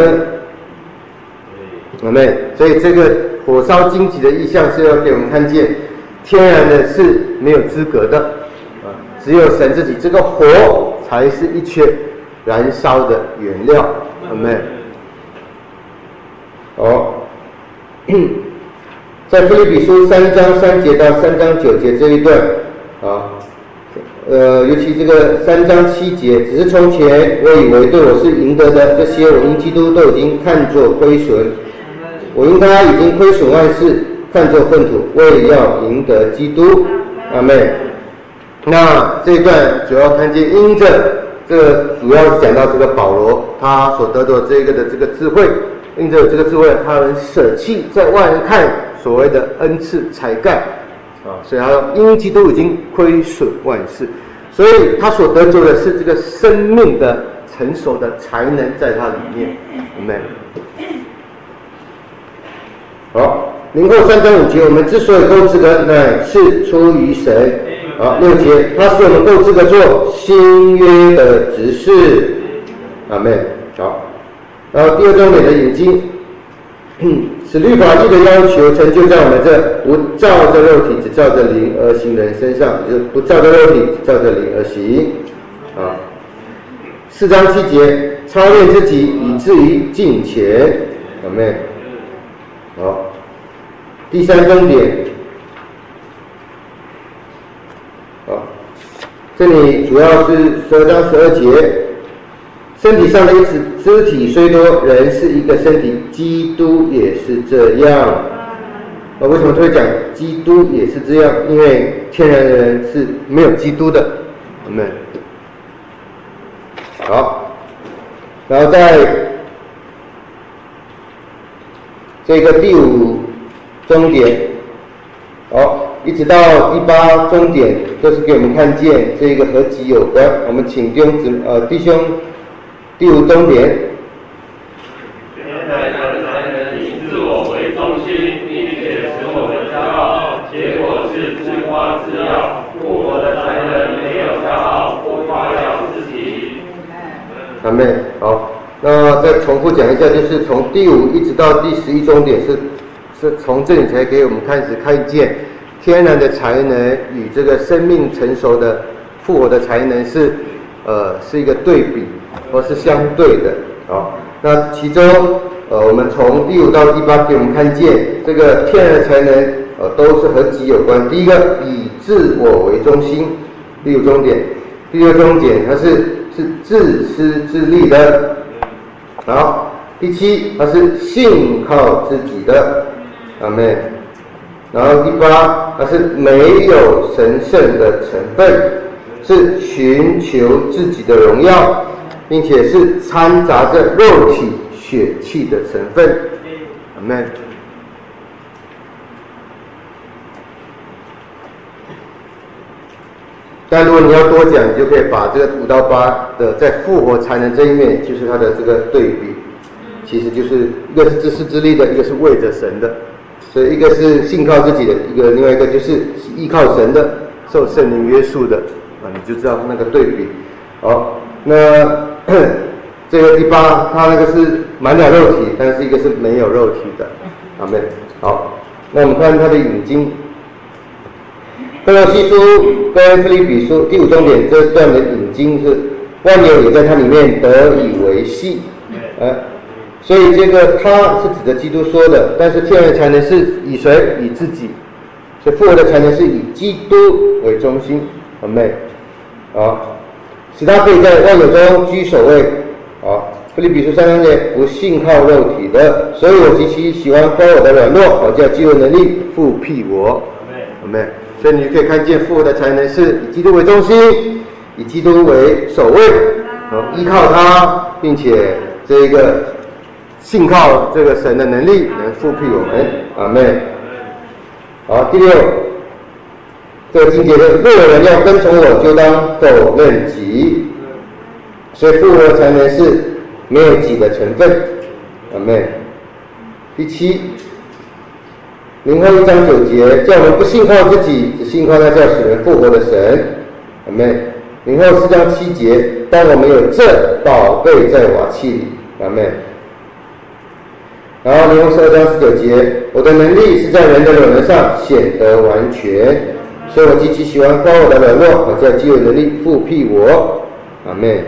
阿们。所以这个火烧荆棘的意象是要给我们看见，天然的是没有资格的，啊，只有神自己，这个火才是一切燃烧的原料。阿们。好。在腓立比书三章三节到三章九节这一段，啊， 呃，尤其这个三章七节，只是从前我以为对我是赢得的，这些我因基督都已经看作亏损。我因他已经亏损万事，看作粪土，为要赢得基督。阿们。那这一段主要看见，因着这个主要是讲到这个保罗他所得到这个的这个智慧，因着这个智慧，他能舍弃在外人看所谓的恩赐才干啊，所以他说因基督已经亏损万事，所以他所得着的是这个生命的成熟的才能在他里面。阿们。好，零后三章五节，我们之所以够资格，乃是出于神。好，六节，他使我们够资格做新约的执事。阿们。好，然后第二重点的引经，使律法义的要求成就在我们这不照着肉体，只照着灵而行人身上，也就是不照着肉体，只照着灵而行。啊，四章七节，操练自己以至于敬虔。阿们。好，第三重点，好，这里主要是十二章十二节，身体上的一肢肢体虽多，人是一个身体，基督也是这样。啊，为什么会讲基督也是这样？因为天然的人是没有基督的。阿们。好，然后在这个第五终点，好，一直到第八终点，都是给我们看见这个和己有关。我们请弟兄姊呃弟兄，第五终点。 天然的才能以自我为中心，并且使我们骄傲，结果是自夸自耀。复活的才能没有骄傲，不夸耀自己。 阿们。好。那再重复讲一下，就是从第五一直到第十一终点是，是从这里才给我们开始看见天然的才能与这个生命成熟的复活的才能是，呃，是一个对比或是相对的。好，那其中呃，我们从第五到第八给我们看见这个天然的才能，呃，都是和己有关。第一个以自我为中心，第五终点；第二终点它是是自私自利的。好，第七，它是信靠自己的，阿们。然后第八，它是没有神圣的成分，是寻求自己的荣耀，并且是掺杂着肉体血气的成分，阿们。但如果你要多讲，你就可以把这个五到八的在复活才能这一面，就是它的这个对比，其实就是一个是自私自利的，一个是为着神的，所以一个是信靠自己的，一个另外一个就是依靠神的，受圣灵约束的啊，你就知道那个对比。好，那这个第八，它那个是满了肉体，但是一个是没有肉体的，阿们。好，那我们看它的引经。哥罗西书跟腓立比书第五重点这段的引经是万有也在它里面得以为系，呃，所以这个他是指着基督说的，但是天然才能是以谁？以自己，所以复活的才能是以基督为中心，阿们。好，使他可以在万有中居首位。好，腓立比书三章节，不信靠肉体的，所以我极其喜欢夸我的软弱，好叫基督能力复辟我，阿们。所以你可以看见复活的才能是以基督为中心，以基督为首位，依靠他，并且这个信靠这个神的能力能复辟我们，阿们。好，第六，这个经节的若有人要跟从我，就当否认己。所以复活才能是没有己的成分，阿们。第七。零后一章九节，叫我们不信靠自己，只信靠那叫使人复活的神，阿们。零后四章七节，但我们有这宝贝在瓦器里，阿们。然后零后十二章十九节，我的能力是在人的软弱上显得完全，所以我极其喜欢夸我的软弱，好叫基督能力复辟我，阿们。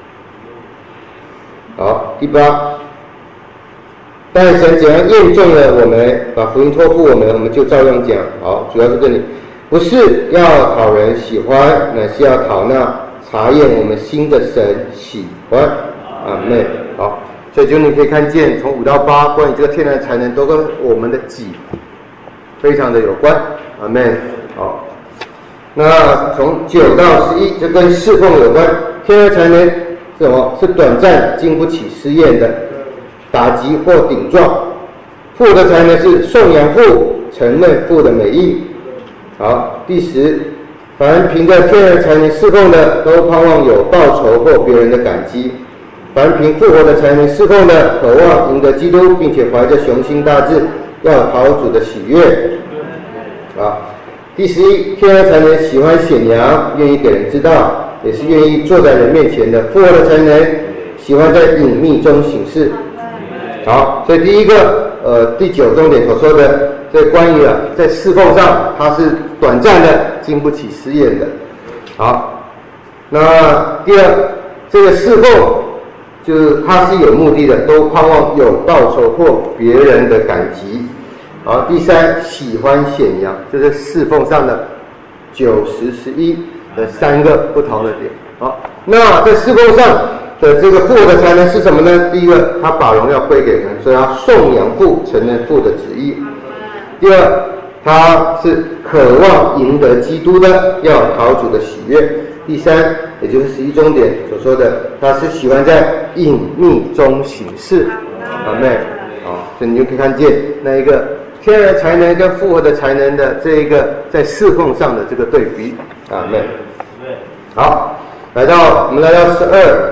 好，第八。但神怎样验证了我们，把福音托付我们，我们就照样讲。好，主要是这里， 不是要讨人喜欢，乃是要讨那查验我们心的神喜欢。阿们。好，所以就你可以看见，从五到八关于这个天然的才能，都跟我们的己非常的有关。阿们。好，那从九到十一，这跟侍奉有关。天然才能是什么？是短暂、经不起试验的，打击或顶撞。父的才能是颂扬父、承认父的美意。好，第十，凡凭着天然才能侍奉的，都盼望有报酬或别人的感激；凡凭复活的才能侍奉的，渴望赢得基督，并且怀着雄心大志，要讨主的喜悦。好，第十一，天然才能喜欢显扬，愿意给人知道，也是愿意坐在人面前的；复活的才能喜欢在隐秘中行事。好，所以第一个，呃，第九重点所说的，这关于啊，在侍奉上，它是短暂的，经不起试验的。好，那第二，这个侍奉就是它是有目的的，都盼望有报酬或别人的感激。好，第三，喜欢显扬，就是侍奉上的九十十一的三个不同的点。好，那在侍奉上的这个父的才能是什么呢？第一个，他把荣耀归给人，所以他颂扬父，承认父的旨意。第二，他是渴望赢得基督的，要讨主的喜悦。第三，也就是十一重点所说的，他是喜欢在隐秘中行事。阿们。好，所以你就可以看见那一个天然才能跟复活的才能的这一个在侍奉上的这个对比。阿们。好，来到我们来到十二。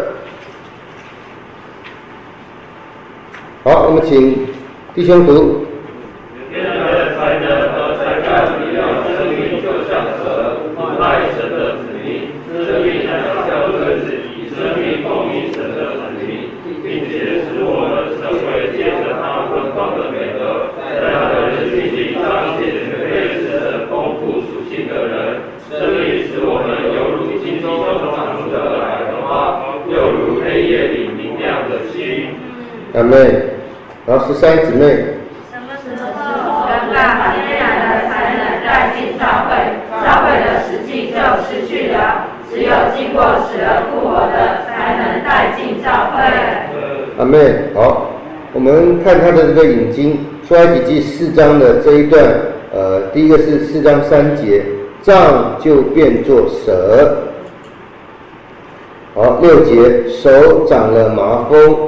好，我们请弟兄读。 天然的才能和才干力量，生命就像蛇，不赖神的子民，生命乃像鸽子，以生命供应神的子民，并且使我们成为借着他芬芳的美德，在他的人性里彰显全备神的丰富属性的人。生命使我们犹如荆棘中长出的百合花，又如黑夜里明亮的星。 阿们。然后十三姊妹。 什么时候神把天然的才能带进教会，教会的实际就失去了，只有经过死而复活的才能带进教会。 阿们。好，我们看他的这个引经，出埃及记四章的这一段，呃，第一个是四章三节，杖就变作蛇。好，六节，手长了麻风。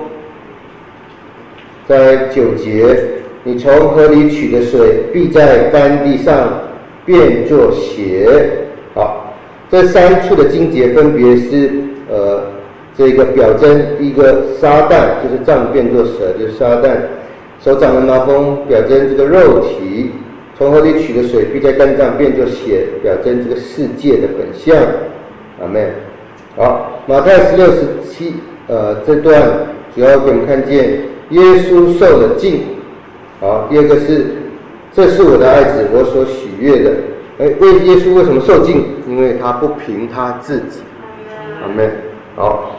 在九节，你从河里取的水，必在干地上变作血。好，这三处的经节分别是呃这个表征，第一个撒旦就是杖变作蛇，就是撒旦；手掌的麻风表征这个肉体；从河里取的水，必在干地上变作血，表征这个世界的本相。阿们。好，马太十六十七呃这段主要给我们看见耶稣受了浸。好，第二个是，这是我的爱子，我所喜悦的。哎，为耶稣为什么受浸？因为他不凭他自己。阿们。好。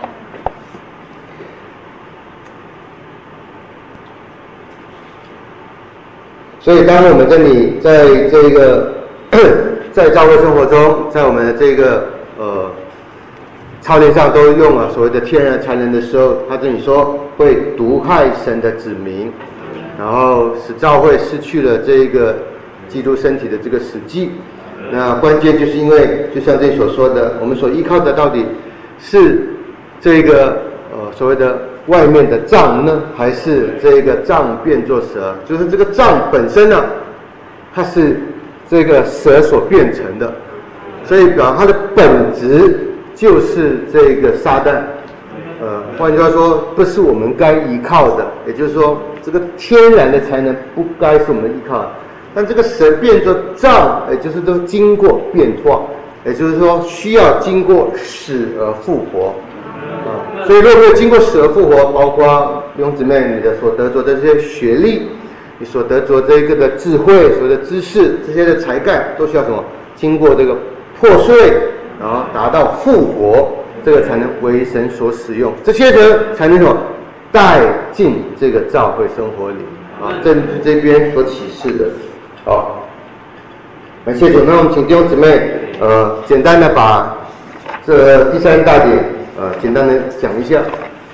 所以，当我们这里在这个在教会生活中，在我们的这个呃操练上都用了所谓的天然才能的时候，他这里说会毒害神的子民，然后使教会失去了这个基督身体的这个实际。那关键就是因为，就像这里所说的，我们所依靠的到底是这个呃所谓的外面的杖呢，还是这个杖变作蛇？就是这个杖本身呢，它是这个蛇所变成的，所以表它的本质就是这个撒旦。呃，换句话说，不是我们该依靠的，也就是说，这个天然的才能不该是我们依靠的。但这个蛇变作杖，也就是都经过变化，也就是说需要经过死而复活。啊，所以如果没有经过死而复活，包括弟兄姊妹你的所得着的这些学历，你所得着这个的智慧、所有的知识、这些的才干，都需要什么？经过这个破碎，然后达到复活，这个才能为神所使用。这些人才能什么？带进这个教会生活里啊，这这边所启示的。好， 感谢主。那我们请弟兄姊妹，呃，简单的把这第三大点，呃，简单的讲一下。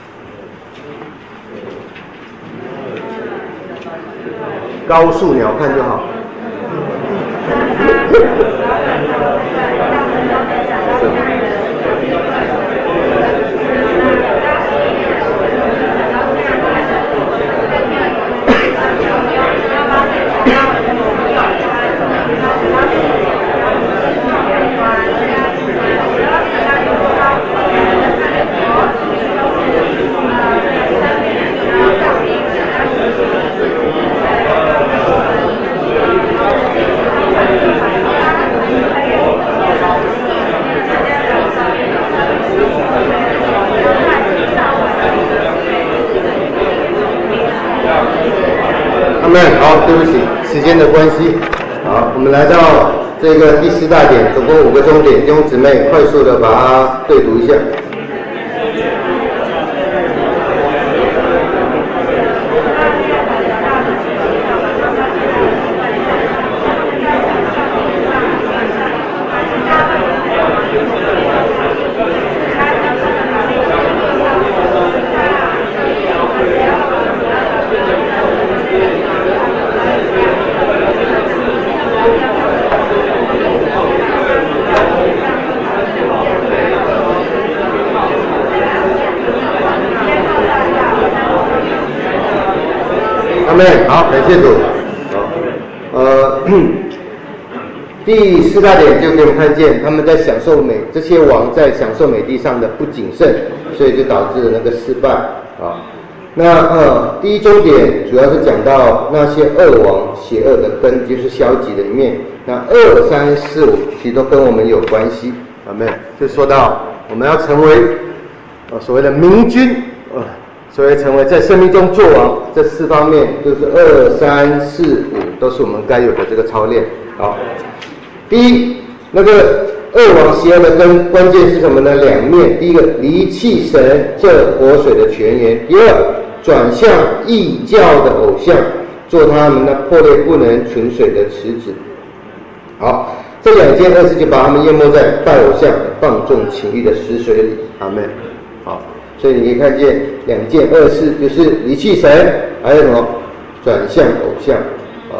高速鸟看就好。好，对不起，时间的关系。好，我们来到这个第四大点，总共五个重点，弟兄姊妹快速的把它对读一下。好，感谢主。好，呃，第四大点就给我们看见他们在享受美，这些王在享受美地上的不谨慎，所以就导致了那个失败啊。那呃，第一重点主要是讲到那些恶王邪恶的根，就是消极的一面。那二三四五其实都跟我们有关系，阿们。就说到我们要成为呃所谓的明君啊。呃所以成为在生命中做王，这四方面就是二三四五都是我们该有的这个操练。好，第一，那个恶王邪恶的根关键是什么呢？两面，第一个离弃神这活水的泉源，第二转向异教的偶像，做他们那破裂不能存水的池子。好，这两件恶事就把他们淹没在拜偶像、放纵情欲的死水里。阿们。好。所以你可以看见两件恶事，就是离弃神，还有什么转向偶像啊。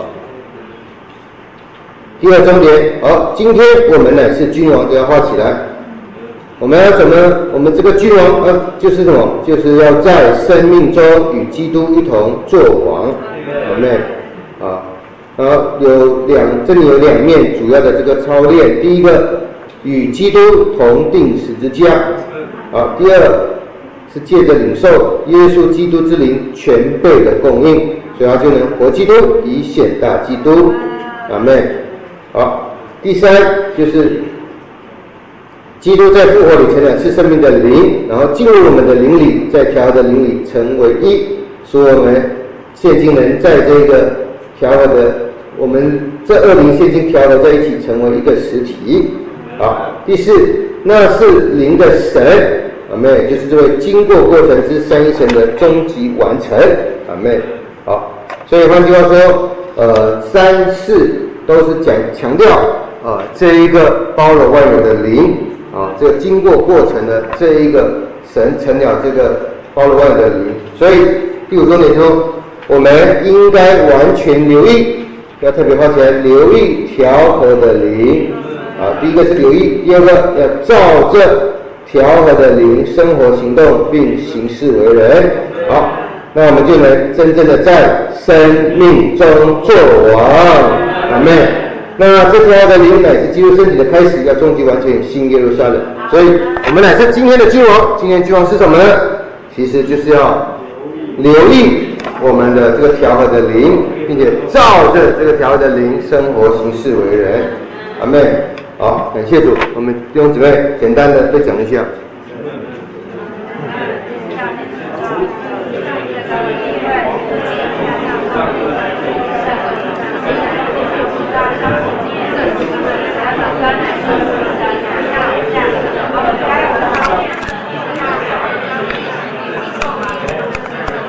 第二重点，好，今天我们乃是君王，都要画起来。我们要怎么？我们这个君王啊，就是什么？就是要在生命中与基督一同做王，好没？啊，然后有两，这里有两面主要的这个操练。第一个，与基督同定十字架，啊，第二。是借着领受耶稣基督之灵全备的供应，所以他就能活基督，以显大基督。阿们。好，第三就是基督在复活里成两次生命的灵，然后进入我们的灵里，在调和的灵里成为一，使我们现今能在这个调和的，我们这二灵现今调和在一起，成为一个实体。好，第四，那是灵的神。阿们，就是这位经过过程之三一神的终极完成。阿们。好，所以换句话说，呃，三四都是讲强调啊、呃、这一个包罗万有的灵啊，这个经过过程的这一个神成了这个包罗万有的灵。所以第五重点说，我们应该完全留意，要特别画起来，留意调和的灵啊。第一个是留意，第二个要照着调和的灵生活行动，并行事为人。好，那我们就能真正的在生命中做王。阿们。那这调和的灵乃是基督身体的开始，要终极完全新耶路撒冷。所以我们乃是今天的君王。今天君王是什么呢？其实就是要留意我们的这个调和的灵，并且照着这个调和的灵生活行事为人。阿们。好，感谢主，我们弟兄姊妹简单的再讲一下。